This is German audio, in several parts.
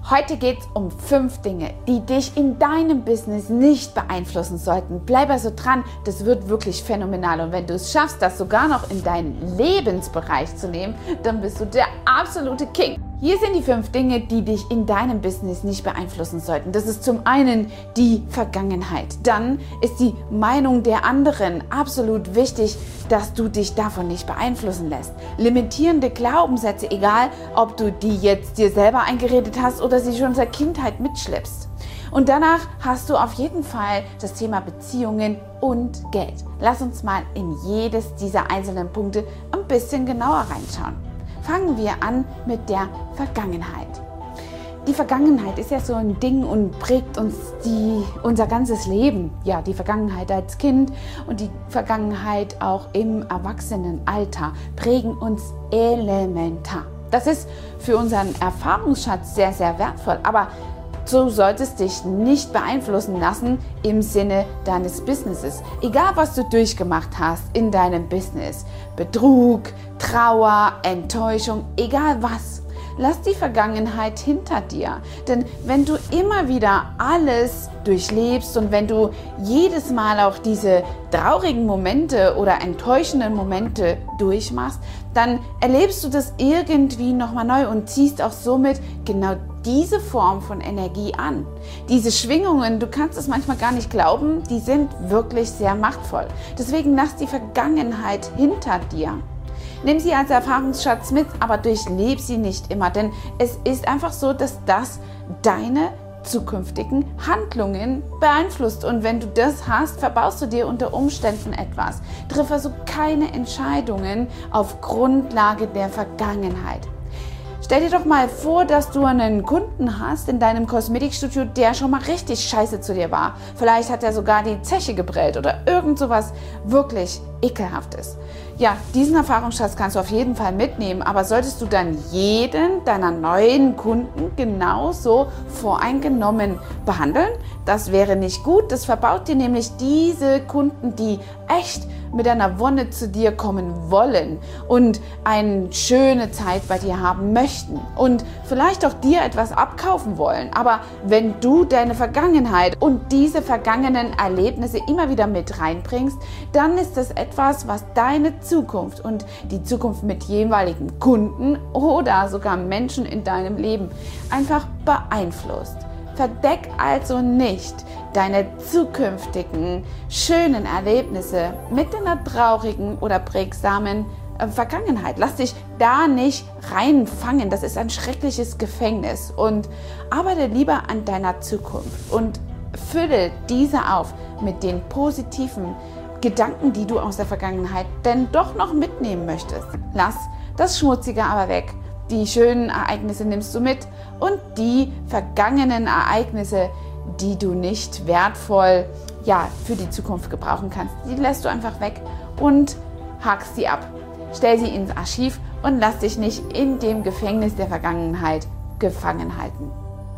Heute geht es um 5 Dinge, die dich in deinem Business nicht beeinflussen sollten. Bleib also dran, das wird wirklich phänomenal. Und wenn du es schaffst, das sogar noch in deinen Lebensbereich zu nehmen, dann bist du der absolute King. Hier sind die 5 Dinge, die dich in deinem Business nicht beeinflussen sollten. Das ist zum einen die Vergangenheit. Dann ist die Meinung der anderen absolut wichtig, dass du dich davon nicht beeinflussen lässt. Limitierende Glaubenssätze, egal ob du die jetzt dir selber eingeredet hast oder sie schon seit Kindheit mitschleppst. Und danach hast du auf jeden Fall das Thema Beziehungen und Geld. Lass uns mal in jedes dieser einzelnen Punkte ein bisschen genauer reinschauen. Fangen wir an mit der Vergangenheit. Die Vergangenheit ist ja so ein Ding und prägt uns unser ganzes Leben. Ja, die Vergangenheit als Kind und die Vergangenheit auch im Erwachsenenalter prägen uns elementar. Das ist für unseren Erfahrungsschatz sehr, sehr wertvoll, aber du solltest dich nicht beeinflussen lassen im Sinne deines Businesses. Egal, was du durchgemacht hast in deinem Business, Betrug, Trauer, Enttäuschung, egal was, lass die Vergangenheit hinter dir. Denn wenn du immer wieder alles durchlebst und wenn du jedes Mal auch diese traurigen Momente oder enttäuschenden Momente durchmachst, dann erlebst du das irgendwie nochmal neu und ziehst auch somit genau diese Form von Energie an. Diese Schwingungen, du kannst es manchmal gar nicht glauben, die sind wirklich sehr machtvoll. Deswegen lass die Vergangenheit hinter dir. Nimm sie als Erfahrungsschatz mit, aber durchleb sie nicht immer, denn es ist einfach so, dass das deine zukünftigen Handlungen beeinflusst. Und wenn du das hast, verbaust du dir unter Umständen etwas. Triff also keine Entscheidungen auf Grundlage der Vergangenheit. Stell dir doch mal vor, dass du einen Kunden hast in deinem Kosmetikstudio, der schon mal richtig scheiße zu dir war. Vielleicht hat er sogar die Zeche geprellt oder irgend sowas wirklich Ekelhaftes. Ja, diesen Erfahrungsschatz kannst du auf jeden Fall mitnehmen, aber solltest du dann jeden deiner neuen Kunden genauso voreingenommen behandeln? Das wäre nicht gut, das verbaut dir nämlich diese Kunden, die echt mit einer Wonne zu dir kommen wollen und eine schöne Zeit bei dir haben möchten und vielleicht auch dir etwas abkaufen wollen. Aber wenn du deine Vergangenheit und diese vergangenen Erlebnisse immer wieder mit reinbringst, dann ist das etwas, was deine Zukunft und die Zukunft mit jeweiligen Kunden oder sogar Menschen in deinem Leben einfach beeinflusst. Verdeck also nicht deine zukünftigen schönen Erlebnisse mit einer traurigen oder prägsamen Vergangenheit. Lass dich da nicht reinfangen. Das ist ein schreckliches Gefängnis. Und arbeite lieber an deiner Zukunft und fülle diese auf mit den positiven Gedanken, die du aus der Vergangenheit denn doch noch mitnehmen möchtest. Lass das Schmutzige aber weg. Die schönen Ereignisse nimmst du mit und die vergangenen Ereignisse, die du nicht wertvoll für die Zukunft gebrauchen kannst, die lässt du einfach weg und hakst sie ab. Stell sie ins Archiv und lass dich nicht in dem Gefängnis der Vergangenheit gefangen halten.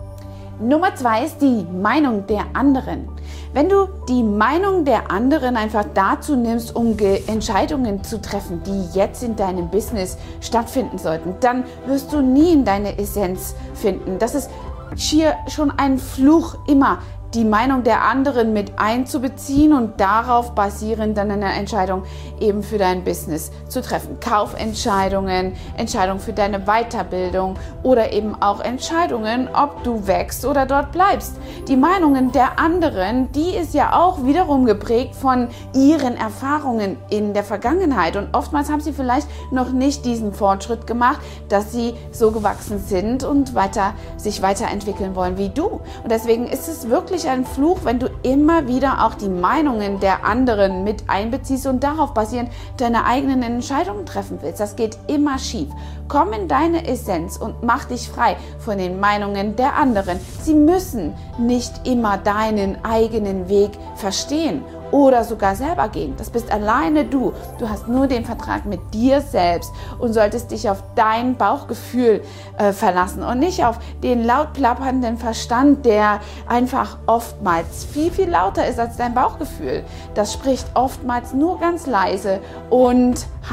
Nummer 2 ist die Meinung der anderen. Wenn du die Meinung der anderen einfach dazu nimmst, um Entscheidungen zu treffen, die jetzt in deinem Business stattfinden sollten, dann wirst du nie in deine Essenz finden. Das ist schier schon ein Fluch, immer die Meinung der anderen mit einzubeziehen und darauf basierend dann eine Entscheidung eben für dein Business zu treffen. Kaufentscheidungen, Entscheidungen für deine Weiterbildung oder eben auch Entscheidungen, ob du wächst oder dort bleibst. Die Meinungen der anderen, die ist ja auch wiederum geprägt von ihren Erfahrungen in der Vergangenheit und oftmals haben sie vielleicht noch nicht diesen Fortschritt gemacht, dass sie so gewachsen sind und sich weiterentwickeln wollen wie du. Und deswegen ist es wirklich ein Fluch, wenn du immer wieder auch die Meinungen der anderen mit einbeziehst und darauf basierend deine eigenen Entscheidungen treffen willst. Das geht immer schief. Komm in deine Essenz und mach dich frei von den Meinungen der anderen. Sie müssen nicht immer deinen eigenen Weg verstehen oder sogar selber gehen. Das bist alleine du. Du hast nur den Vertrag mit dir selbst und solltest dich auf dein Bauchgefühl verlassen und nicht auf den laut plappernden Verstand, der einfach oftmals viel, viel lauter ist als dein Bauchgefühl. Das spricht oftmals nur ganz leise und hat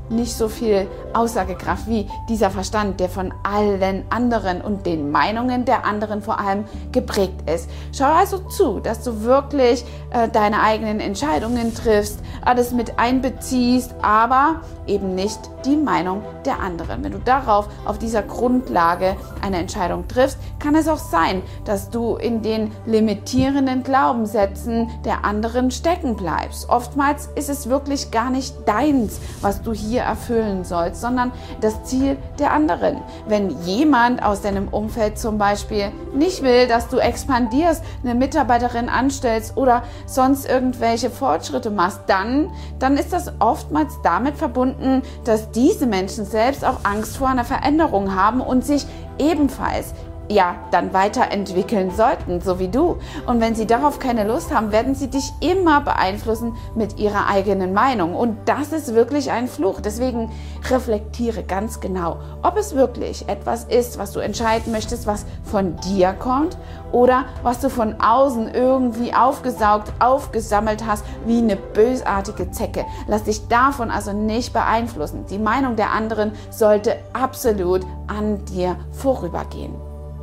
nicht so viel Aussagekraft wie dieser Verstand, der von allen anderen und den Meinungen der anderen vor allem geprägt ist. Schau also zu, dass du wirklich deine eigenen Entscheidungen triffst, alles mit einbeziehst, aber eben nicht die Meinung der anderen. Wenn du auf dieser Grundlage eine Entscheidung triffst, kann es auch sein, dass du in den limitierenden Glaubenssätzen der anderen stecken bleibst. Oftmals ist es wirklich gar nicht deins, was du hier erfüllen sollst, sondern das Ziel der anderen. Wenn jemand aus deinem Umfeld zum Beispiel nicht will, dass du expandierst, eine Mitarbeiterin anstellst oder sonst irgendwelche Fortschritte machst, dann ist das oftmals damit verbunden, dass diese Menschen selbst auch Angst vor einer Veränderung haben und sich ebenfalls dann weiterentwickeln sollten, so wie du. Und wenn sie darauf keine Lust haben, werden sie dich immer beeinflussen mit ihrer eigenen Meinung. Und das ist wirklich ein Fluch. Deswegen reflektiere ganz genau, ob es wirklich etwas ist, was du entscheiden möchtest, was von dir kommt oder was du von außen irgendwie aufgesaugt, aufgesammelt hast, wie eine bösartige Zecke. Lass dich davon also nicht beeinflussen. Die Meinung der anderen sollte absolut an dir vorübergehen.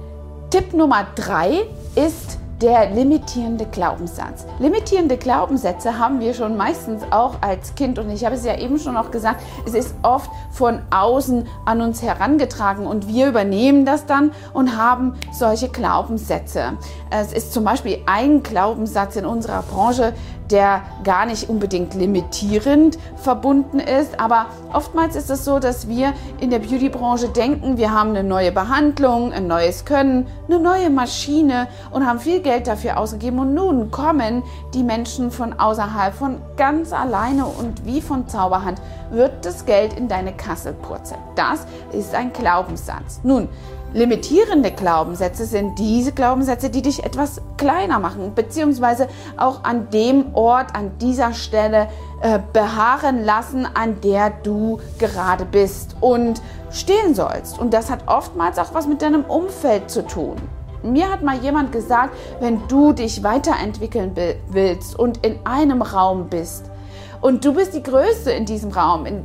Tipp Nummer 3 ist der limitierende Glaubenssatz. Limitierende Glaubenssätze haben wir schon meistens auch als Kind und ich habe es ja eben schon auch gesagt, es ist oft von außen an uns herangetragen und wir übernehmen das dann und haben solche Glaubenssätze. Es ist zum Beispiel ein Glaubenssatz in unserer Branche, der gar nicht unbedingt limitierend verbunden ist, aber oftmals ist es so, dass wir in der Beautybranche denken, wir haben eine neue Behandlung, ein neues Können, eine neue Maschine und haben viel Geld dafür ausgegeben und nun kommen die Menschen von außerhalb, von ganz alleine und wie von Zauberhand wird das Geld in deine Kasse purzeln. Das ist ein Glaubenssatz. Nun, limitierende Glaubenssätze sind diese Glaubenssätze, die dich etwas kleiner machen, beziehungsweise auch an dem Ort, an dieser Stelle beharren lassen, an der du gerade bist und stehen sollst. Und das hat oftmals auch was mit deinem Umfeld zu tun. Mir hat mal jemand gesagt, wenn du dich weiterentwickeln willst und in einem Raum bist, und du bist die Größte in diesem Raum, in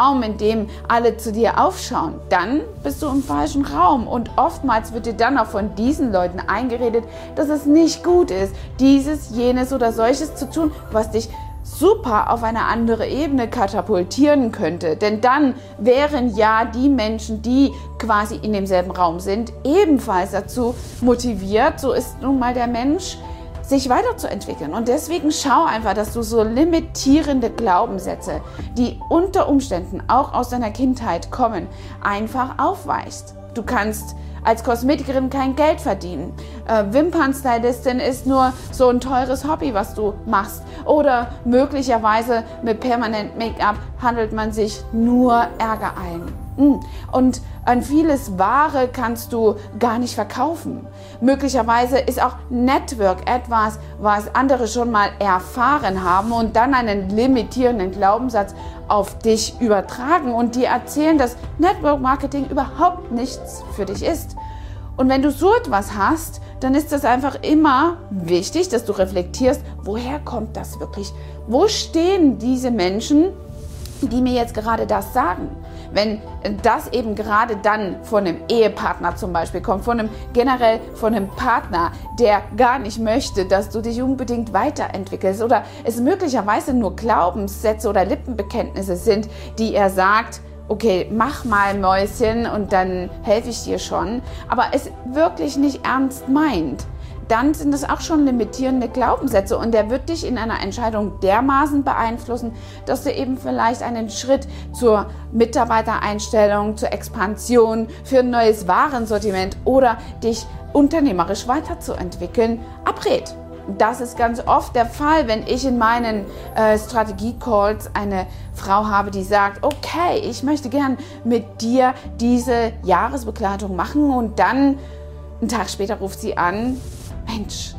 dem alle zu dir aufschauen, dann bist du im falschen Raum. Und oftmals wird dir dann auch von diesen Leuten eingeredet, dass es nicht gut ist, dieses, jenes oder solches zu tun, was dich super auf eine andere Ebene katapultieren könnte. Denn dann wären ja die Menschen, die quasi in demselben Raum sind, ebenfalls dazu motiviert, so ist nun mal der Mensch, sich weiterzuentwickeln. Und deswegen schau einfach, dass du so limitierende Glaubenssätze, die unter Umständen auch aus deiner Kindheit kommen, einfach aufweichst. Du kannst als Kosmetikerin kein Geld verdienen. Wimpernstylistin ist nur so ein teures Hobby, was du machst. Oder möglicherweise mit Permanent Make-up handelt man sich nur Ärger ein. Und an vieles Ware kannst du gar nicht verkaufen. Möglicherweise ist auch Network etwas, was andere schon mal erfahren haben und dann einen limitierenden Glaubenssatz auf dich übertragen und dir erzählen, dass Network Marketing überhaupt nichts für dich ist. Und wenn du so etwas hast, dann ist es einfach immer wichtig, dass du reflektierst, woher kommt das wirklich? Wo stehen diese Menschen, die mir jetzt gerade das sagen? Wenn das eben gerade dann von einem Ehepartner zum Beispiel kommt, generell von einem Partner, der gar nicht möchte, dass du dich unbedingt weiterentwickelst oder es möglicherweise nur Glaubenssätze oder Lippenbekenntnisse sind, die er sagt, okay, mach mal Mäuschen und dann helfe ich dir schon, aber es wirklich nicht ernst meint, dann sind das auch schon limitierende Glaubenssätze und der wird dich in einer Entscheidung dermaßen beeinflussen, dass du eben vielleicht einen Schritt zur Mitarbeitereinstellung, zur Expansion, für ein neues Warensortiment oder dich unternehmerisch weiterzuentwickeln abrät. Das ist ganz oft der Fall, wenn ich in meinen Strategie-Calls eine Frau habe, die sagt, okay, ich möchte gern mit dir diese Jahresbegleitung machen und dann einen Tag später ruft sie an, Mensch,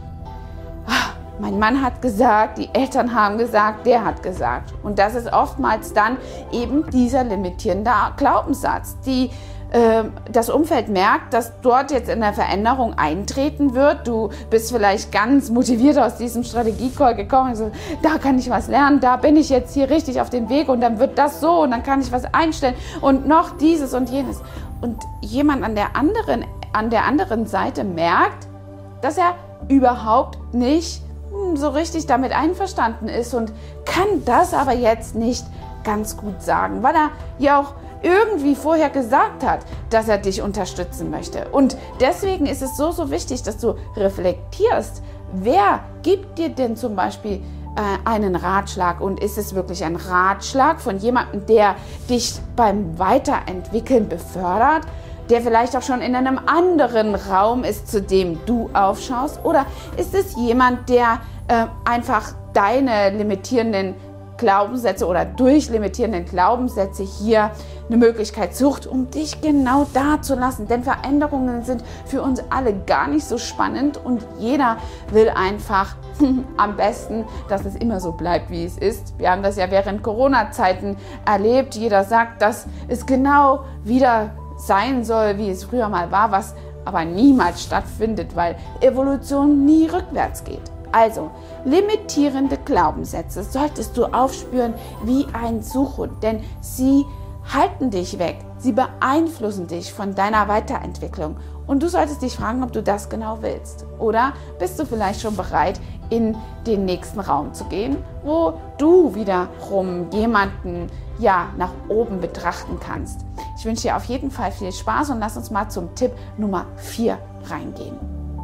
mein Mann hat gesagt, die Eltern haben gesagt, der hat gesagt. Und das ist oftmals dann eben dieser limitierende Glaubenssatz. Die das Umfeld merkt, dass dort jetzt eine Veränderung eintreten wird. Du bist vielleicht ganz motiviert aus diesem Strategie-Call gekommen und so, da kann ich was lernen, da bin ich jetzt hier richtig auf dem Weg und dann wird das so und dann kann ich was einstellen und noch dieses und jenes. Und jemand an der anderen Seite merkt, dass er überhaupt nicht so richtig damit einverstanden ist und kann das aber jetzt nicht ganz gut sagen, weil er ja auch irgendwie vorher gesagt hat, dass er dich unterstützen möchte. Und deswegen ist es so wichtig, dass du reflektierst, wer gibt dir denn zum Beispiel einen Ratschlag und ist es wirklich ein Ratschlag von jemandem, der dich beim Weiterentwickeln befördert, der vielleicht auch schon in einem anderen Raum ist, zu dem du aufschaust? Oder ist es jemand, der einfach deine limitierenden Glaubenssätze oder durch limitierenden Glaubenssätze hier eine Möglichkeit sucht, um dich genau da zu lassen? Denn Veränderungen sind für uns alle gar nicht so spannend und jeder will einfach am besten, dass es immer so bleibt, wie es ist. Wir haben das ja während Corona-Zeiten erlebt. Jeder sagt, dass es genau wieder sein soll, wie es früher mal war, was aber niemals stattfindet, weil Evolution nie rückwärts geht. Also, limitierende Glaubenssätze solltest du aufspüren wie ein Suchhund, denn sie halten dich weg, sie beeinflussen dich von deiner Weiterentwicklung und du solltest dich fragen, ob du das genau willst. Oder bist du vielleicht schon bereit, in den nächsten Raum zu gehen, wo du wiederum jemanden nach oben betrachten kannst. Ich wünsche dir auf jeden Fall viel Spaß und lass uns mal zum Tipp Nummer 4 reingehen.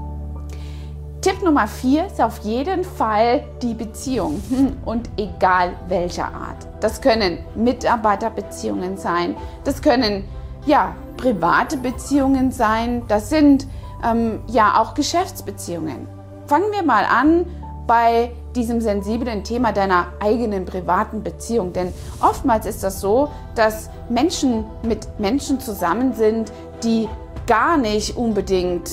Tipp Nummer 4 ist auf jeden Fall die Beziehung und egal welcher Art. Das können Mitarbeiterbeziehungen sein, das können private Beziehungen sein, das sind auch Geschäftsbeziehungen. Fangen wir mal an bei diesem sensiblen Thema deiner eigenen privaten Beziehung, denn oftmals ist das so, dass Menschen mit Menschen zusammen sind, die gar nicht unbedingt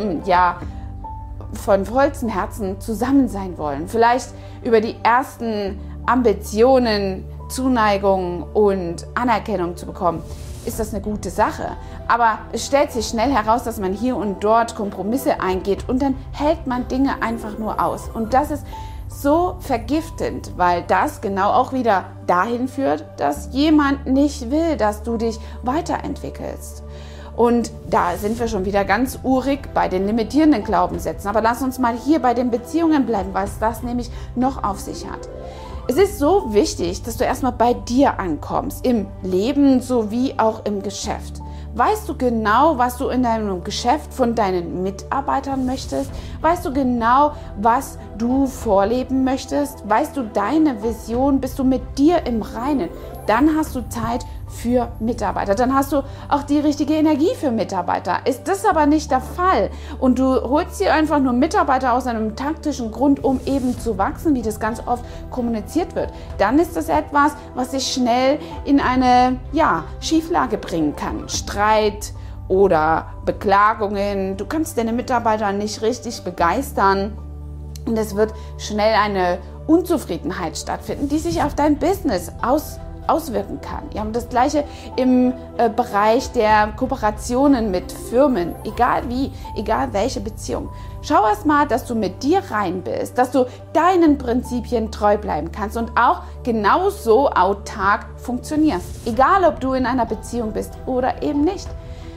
von vollstem Herzen zusammen sein wollen. Vielleicht über die ersten Ambitionen, Zuneigung und Anerkennung zu bekommen, ist das eine gute Sache. Aber es stellt sich schnell heraus, dass man hier und dort Kompromisse eingeht und dann hält man Dinge einfach nur aus. Und das ist so vergiftend, weil das genau auch wieder dahin führt, dass jemand nicht will, dass du dich weiterentwickelst. Und da sind wir schon wieder ganz urig bei den limitierenden Glaubenssätzen. Aber lass uns mal hier bei den Beziehungen bleiben, weil es das nämlich noch auf sich hat. Es ist so wichtig, dass du erstmal bei dir ankommst, im Leben sowie auch im Geschäft. Weißt du genau, was du in deinem Geschäft von deinen Mitarbeitern möchtest? Weißt du genau, was du vorleben möchtest? Weißt du deine Vision? Bist du mit dir im Reinen? Dann hast du Zeit für Mitarbeiter. Dann hast du auch die richtige Energie für Mitarbeiter. Ist das aber nicht der Fall und du holst dir einfach nur Mitarbeiter aus einem taktischen Grund, um eben zu wachsen, wie das ganz oft kommuniziert wird, dann ist das etwas, was dich schnell in eine Schieflage bringen kann. Streit oder Beklagungen. Du kannst deine Mitarbeiter nicht richtig begeistern und es wird schnell eine Unzufriedenheit stattfinden, die sich auf dein Business auswirken kann. Wir haben das Gleiche im Bereich der Kooperationen mit Firmen, egal wie, egal welche Beziehung. Schau erst mal, dass du mit dir rein bist, dass du deinen Prinzipien treu bleiben kannst und auch genauso autark funktionierst, egal ob du in einer Beziehung bist oder eben nicht.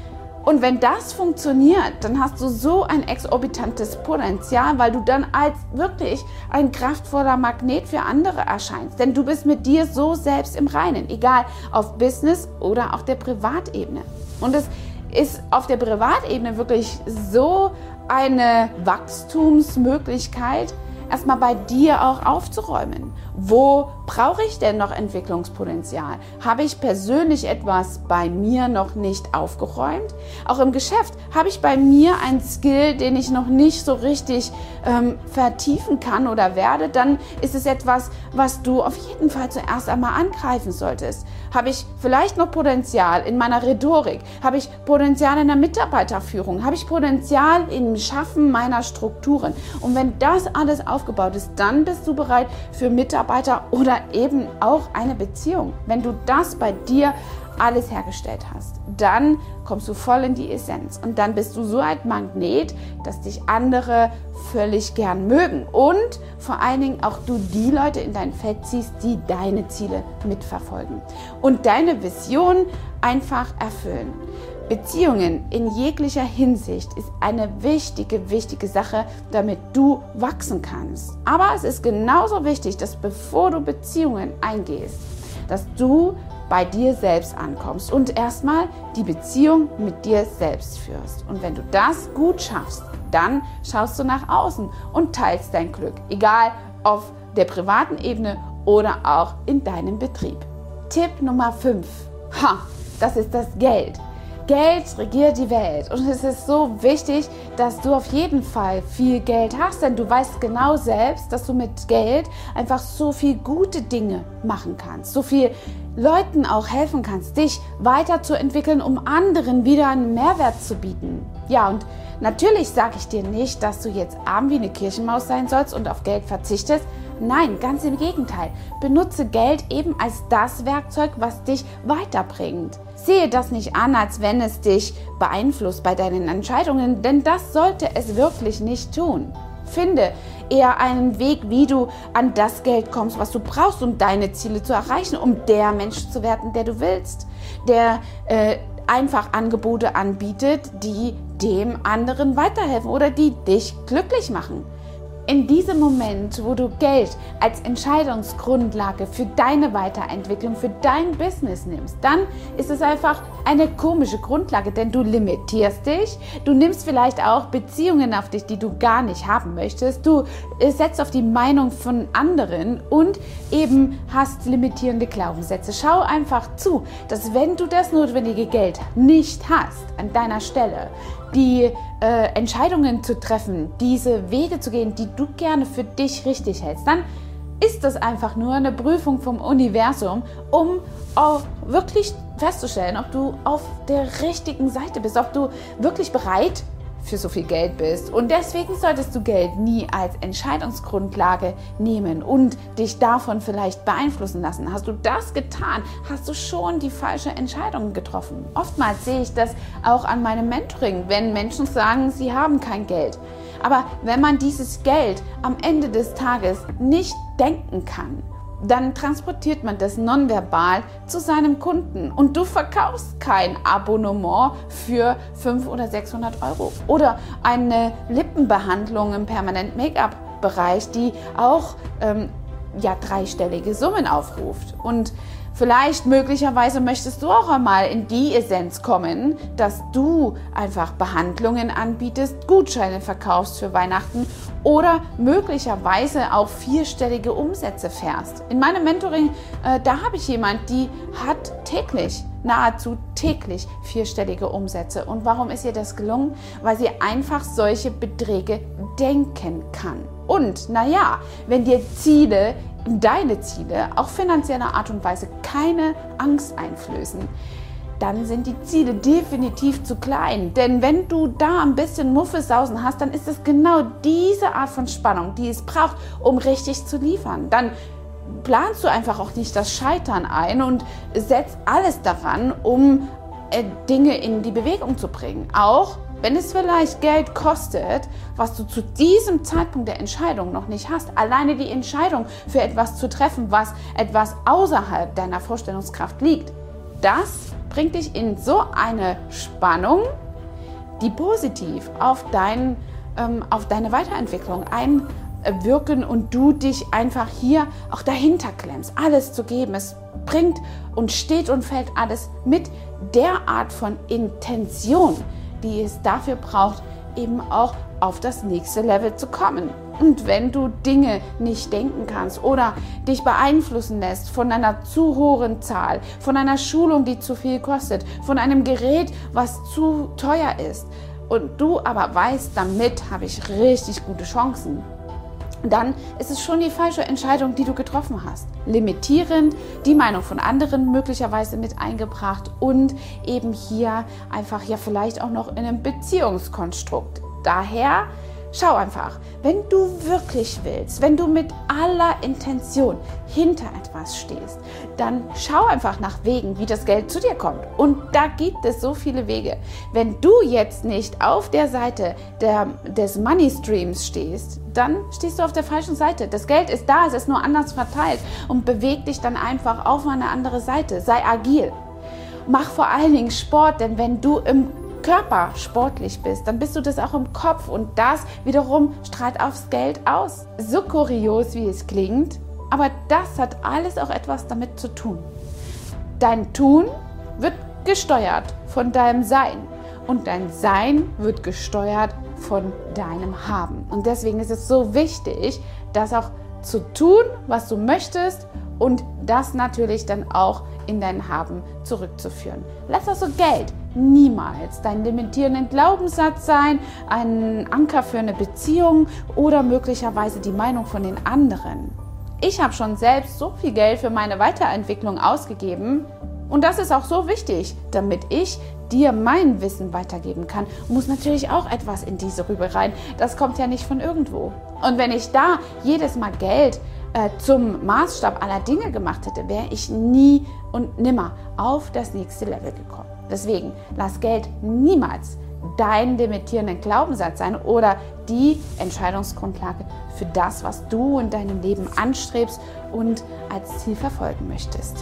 Und wenn das funktioniert, dann hast du so ein exorbitantes Potenzial, weil du dann als wirklich ein kraftvoller Magnet für andere erscheinst. Denn du bist mit dir so selbst im Reinen, egal auf Business oder auf der Privatebene. Und es ist auf der Privatebene wirklich so eine Wachstumsmöglichkeit, erstmal bei dir auch aufzuräumen. Wo brauche ich denn noch Entwicklungspotenzial? Habe ich persönlich etwas bei mir noch nicht aufgeräumt? Auch im Geschäft habe ich bei mir einen Skill, den ich noch nicht so richtig vertiefen kann oder werde, dann ist es etwas, was du auf jeden Fall zuerst einmal angreifen solltest. Habe ich vielleicht noch Potenzial in meiner Rhetorik? Habe ich Potenzial in der Mitarbeiterführung? Habe ich Potenzial im Schaffen meiner Strukturen? Und wenn das alles aufgebaut ist, dann bist du bereit für Mitarbeiter oder eben auch eine Beziehung. Wenn du das bei dir alles hergestellt hast, dann kommst du voll in die Essenz und dann bist du so ein Magnet, dass dich andere völlig gern mögen und vor allen Dingen auch du die Leute in dein Feld ziehst, die deine Ziele mitverfolgen und deine Vision einfach erfüllen. Beziehungen in jeglicher Hinsicht ist eine wichtige Sache, damit du wachsen kannst. Aber es ist genauso wichtig, dass bevor du Beziehungen eingehst, dass du bei dir selbst ankommst und erstmal die Beziehung mit dir selbst führst. Und wenn du das gut schaffst, dann schaust du nach außen und teilst dein Glück, egal auf der privaten Ebene oder auch in deinem Betrieb. Tipp Nummer 5. Das ist das Geld. Geld regiert die Welt und es ist so wichtig, dass du auf jeden Fall viel Geld hast, denn du weißt genau selbst, dass du mit Geld einfach so viel gute Dinge machen kannst, so viel Leuten auch helfen kannst, dich weiterzuentwickeln, um anderen wieder einen Mehrwert zu bieten. Ja, und natürlich sage ich dir nicht, dass du jetzt arm wie eine Kirchenmaus sein sollst und auf Geld verzichtest. Nein, ganz im Gegenteil. Benutze Geld eben als das Werkzeug, was dich weiterbringt. Sehe das nicht an, als wenn es dich beeinflusst bei deinen Entscheidungen, denn das sollte es wirklich nicht tun. Finde eher einen Weg, wie du an das Geld kommst, was du brauchst, um deine Ziele zu erreichen, um der Mensch zu werden, der du willst, der einfach Angebote anbietet, die dem anderen weiterhelfen oder die dich glücklich machen. In diesem Moment, wo du Geld als Entscheidungsgrundlage für deine Weiterentwicklung, für dein Business nimmst, dann ist es einfach eine komische Grundlage, denn du limitierst dich, du nimmst vielleicht auch Beziehungen auf dich, die du gar nicht haben möchtest, du setzt auf die Meinung von anderen und eben hast limitierende Glaubenssätze. Schau einfach zu, dass wenn du das notwendige Geld nicht hast an deiner Stelle, die Entscheidungen zu treffen, diese Wege zu gehen, die du gerne für dich richtig hältst, dann ist das einfach nur eine Prüfung vom Universum, um auch wirklich festzustellen, ob du auf der richtigen Seite bist, ob du wirklich bereit für so viel Geld bist. Und deswegen solltest du Geld nie als Entscheidungsgrundlage nehmen und dich davon vielleicht beeinflussen lassen. Hast du das getan, hast du schon die falsche Entscheidung getroffen. Oftmals sehe ich das auch an meinem Mentoring, wenn Menschen sagen, sie haben kein Geld. Aber wenn man dieses Geld am Ende des Tages nicht denken kann, dann transportiert man das nonverbal zu seinem Kunden und du verkaufst kein Abonnement für 500 oder 600 Euro oder eine Lippenbehandlung im Permanent-Make-up-Bereich, die auch dreistellige Summen aufruft. Und vielleicht, möglicherweise möchtest du auch einmal in die Essenz kommen, dass du einfach Behandlungen anbietest, Gutscheine verkaufst für Weihnachten oder möglicherweise auch vierstellige Umsätze fährst. In meinem Mentoring, da habe ich jemanden, die hat nahezu täglich vierstellige Umsätze. Und warum ist ihr das gelungen? Weil sie einfach solche Beträge denken kann. Und wenn dir deine Ziele auf finanzielle Art und Weise keine Angst einflößen, dann sind die Ziele definitiv zu klein. Denn wenn du da ein bisschen Muffelsausen hast, dann ist es genau diese Art von Spannung, die es braucht, um richtig zu liefern. Dann planst du einfach auch nicht das Scheitern ein und setzt alles daran, um Dinge in die Bewegung zu bringen. Auch wenn es vielleicht Geld kostet, was du zu diesem Zeitpunkt der Entscheidung noch nicht hast. Alleine die Entscheidung für etwas zu treffen, was etwas außerhalb deiner Vorstellungskraft liegt, das bringt dich in so eine Spannung, die positiv auf deine Weiterentwicklung einwirken und du dich einfach hier auch dahinter klemmst, alles zu geben. Es bringt und steht und fällt alles mit der Art von Intention, die es dafür braucht, eben auch auf das nächste Level zu kommen. Und wenn du Dinge nicht denken kannst oder dich beeinflussen lässt von einer zu hohen Zahl, von einer Schulung, die zu viel kostet, von einem Gerät, was zu teuer ist, und du aber weißt, damit habe ich richtig gute Chancen, dann ist es schon die falsche Entscheidung, die du getroffen hast. Limitierend, die Meinung von anderen möglicherweise mit eingebracht und eben hier einfach vielleicht auch noch in einem Beziehungskonstrukt. Daher schau einfach, Wenn du wirklich willst, wenn du mit aller Intention hinter etwas stehst, dann schau einfach nach Wegen, wie das Geld zu dir kommt. Und da gibt es so viele Wege. Wenn du jetzt nicht auf der Seite des Money Streams stehst, dann stehst du auf der falschen Seite. Das Geld ist da, es ist nur anders verteilt und beweg dich dann einfach auf eine andere Seite. Sei agil. Mach vor allen Dingen Sport, denn wenn du im Körper sportlich bist, dann bist du das auch im Kopf und das wiederum strahlt aufs Geld aus. So kurios, wie es klingt, aber das hat alles auch etwas damit zu tun. Dein Tun wird gesteuert von deinem Sein und dein Sein wird gesteuert von deinem Haben. Und deswegen ist es so wichtig, das auch zu tun, was du möchtest und das natürlich dann auch in dein Haben zurückzuführen. Lass also Geld niemals dein limitierenden Glaubenssatz sein, ein Anker für eine Beziehung oder möglicherweise die Meinung von den anderen. Ich habe schon selbst so viel Geld für meine Weiterentwicklung ausgegeben und das ist auch so wichtig, damit ich dir mein Wissen weitergeben kann, muss natürlich auch etwas in diese Rübe rein. Das kommt ja nicht von irgendwo. Und wenn ich da jedes Mal Geld zum Maßstab aller Dinge gemacht hätte, wäre ich nie und nimmer auf das nächste Level gekommen. Deswegen lass Geld niemals dein limitierender Glaubenssatz sein oder die Entscheidungsgrundlage für das, was du in deinem Leben anstrebst und als Ziel verfolgen möchtest.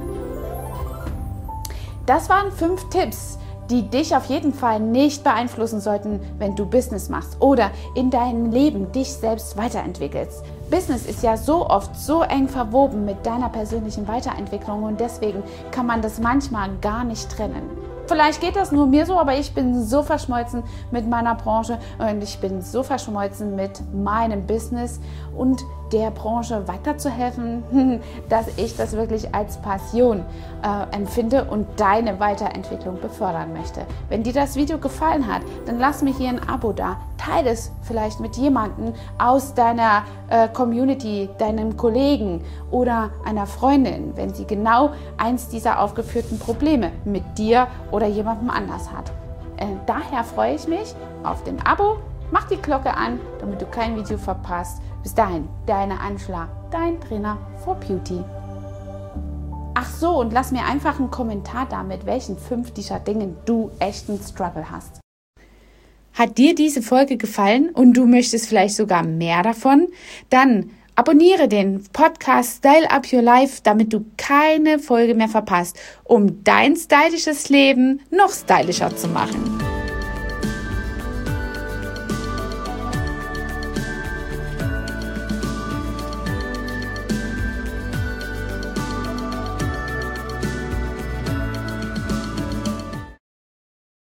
Das waren 5 Tipps, die dich auf jeden Fall nicht beeinflussen sollten, wenn du Business machst oder in deinem Leben dich selbst weiterentwickelst. Business ist ja so oft so eng verwoben mit deiner persönlichen Weiterentwicklung und deswegen kann man das manchmal gar nicht trennen. Vielleicht geht das nur mir so, aber ich bin so verschmolzen mit meiner Branche und ich bin so verschmolzen mit meinem Business und der Branche weiterzuhelfen, dass ich das wirklich als Passion empfinde und deine Weiterentwicklung befördern möchte. Wenn dir das Video gefallen hat, dann lass mir hier ein Abo da. Teile es vielleicht mit jemandem aus deiner Community, deinem Kollegen oder einer Freundin, wenn sie genau eins dieser aufgeführten Probleme mit dir oder jemandem anders hat. Daher freue ich mich auf den Abo. Mach die Glocke an, damit du kein Video verpasst. Bis dahin, deine Anschlag, dein Trainer for Beauty. Ach so, und lass mir einfach einen Kommentar da, mit welchen 5 dieser Dingen du echten Struggle hast. Hat dir diese Folge gefallen und du möchtest vielleicht sogar mehr davon? Dann abonniere den Podcast Style Up Your Life, damit du keine Folge mehr verpasst, um dein stylisches Leben noch stylischer zu machen.